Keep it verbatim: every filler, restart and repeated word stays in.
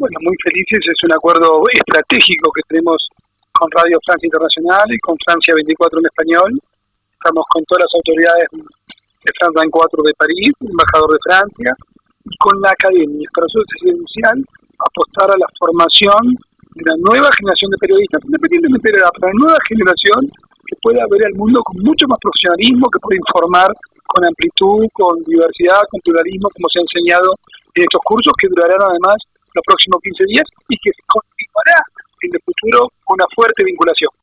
Bueno, muy felices, es un acuerdo estratégico que tenemos con Radio Francia Internacional y con Francia veinticuatro en español. Estamos con todas las autoridades de France veinticuatro de París, el embajador de Francia, y con la academia. Para nosotros es esencial apostar a la formación de una nueva generación de periodistas, independientemente de la para una nueva generación que pueda ver el mundo con mucho más profesionalismo, que pueda informar con amplitud, con diversidad, con pluralismo, como se ha enseñado en estos cursos, que durarán además los próximos quince días y que continuará en el futuro con una fuerte vinculación.